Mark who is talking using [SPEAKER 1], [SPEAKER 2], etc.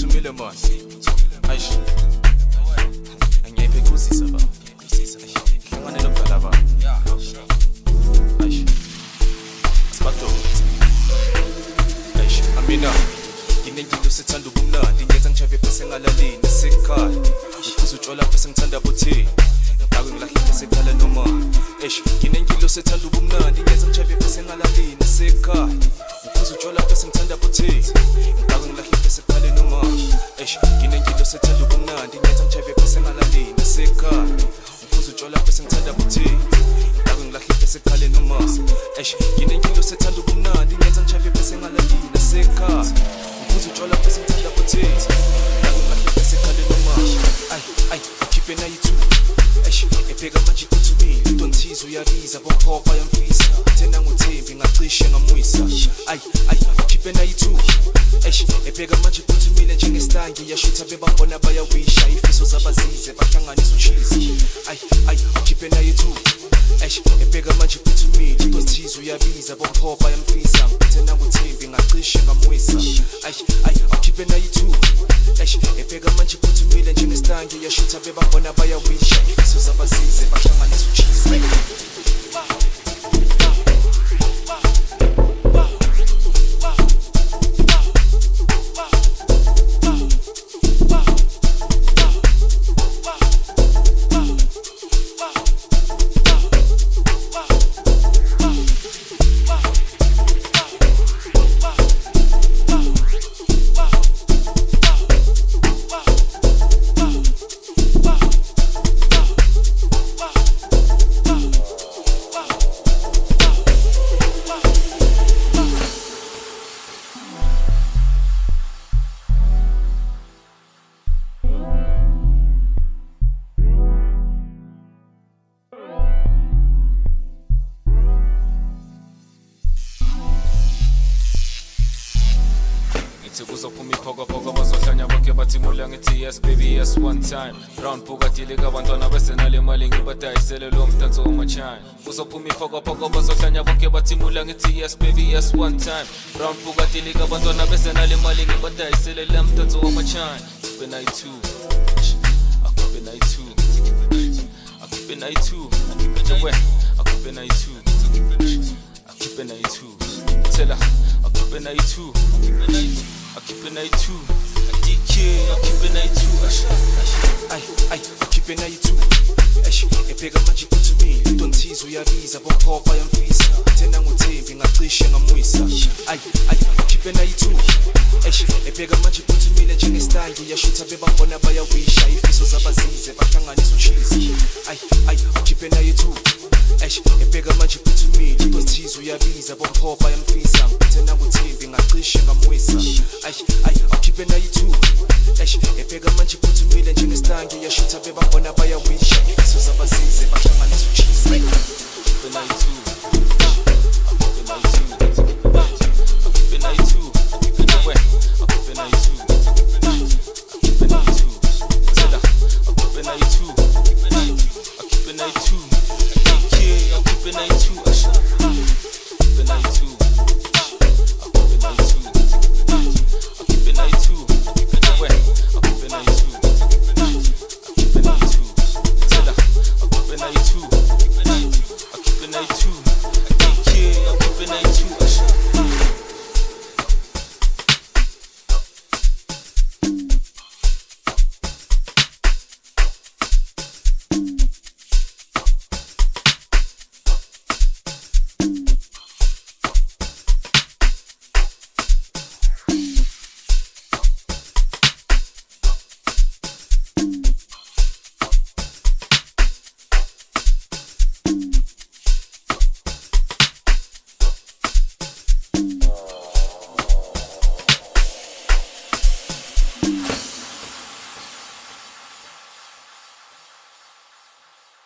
[SPEAKER 1] ngiphuthumile manje ayish angiyiphe kuzisa ba hlangane nomdala ba ayish asibado ayish amina nginengilo sithanda ubumnandi ngenza ngijave phese ngalalini sekhaya ngiphuza utshwala phese ngithanda bothi ngaphaku ngilahle phese khala noma eish nginengilo sithanda ubumnandi ngenza ngijave phese ngalalini sekhaya ngiphuza utshwala phese ngithanda bothi ngaphaku ngilahle phese khala noma eish nginengilo sithanda ubumnandi ngenza ngijave phese ngalalini sekhaya ngiphuza utshwala phese ngithanda bothi ngaphaku ngilahle phese khala noma eish nginengilo sithanda ubumnandi ngenza ngijave phese ngalalini sekhaya utshwala phese ngithanda bothethi ngakungahle phese khale noma ay ukhiphe nayithi eish epheka manje kuthumile uNthizo uyabiza bophopha yamfisa thena nguThembi ngacishe ngamwisa ay ukhiphe nayithi eish epheka manje kuthumile njengesitangi yashutha bebambona bayawisha ifiso zabazize bahlanganisa ucheese ay ukhiphe nayithi eish epheka manje kuthumile uNthizo uyabiza bophopha yamfisa thena nguThembi ngacishe ngamwisa ay ukhiphe nayithi eish epheka manje kuthumile njengesitangi yashutha bebambona bayawisha ifiso zabazize bahlanganisa ucheese Kuzophuma iphokopoko bazohlanya bonke bathimula ngithi yes baby yes one time round Bugatti abantwana bese nale mali ngibadayisele lo mdanso wamachina kuzophuma iphokopoko bazohlanya bonke bathimula ngithi yes baby yes one time round Bugatti abantwana bese nale mali ngibadayisele lo mdanso wamachina akhiphe nayithi akhiphe nayithi akhiphe nayithi akhiphe nayithi akhiphe nayithi tela akhiphe nayithi I keep an eye too. I keep an eye too. I keep an eye too. Epheka manje kuthumile uNthizo uyabiza bophopha yamfisa thena nguThembi ngacishe ngamwisa ay keep an eye too. Epheka manje kuthumile njengesitangi yashutha bebambona bayawisha ifiso zabazize bahlanganisa ucheese ay keep an eye too. Epheka manje kuthumile uNthizo uyabiza bophopha yamfisa thena nguThembi ngacishe ngamwisa ay keep an eye too. Epheka manje kuthumile njengesitangi yashutha bebambona bayawisha ifiso zabazize bahlanganisa ucheese keep an eye too. Keep an eye too. Keep an eye too. Keep an eye too.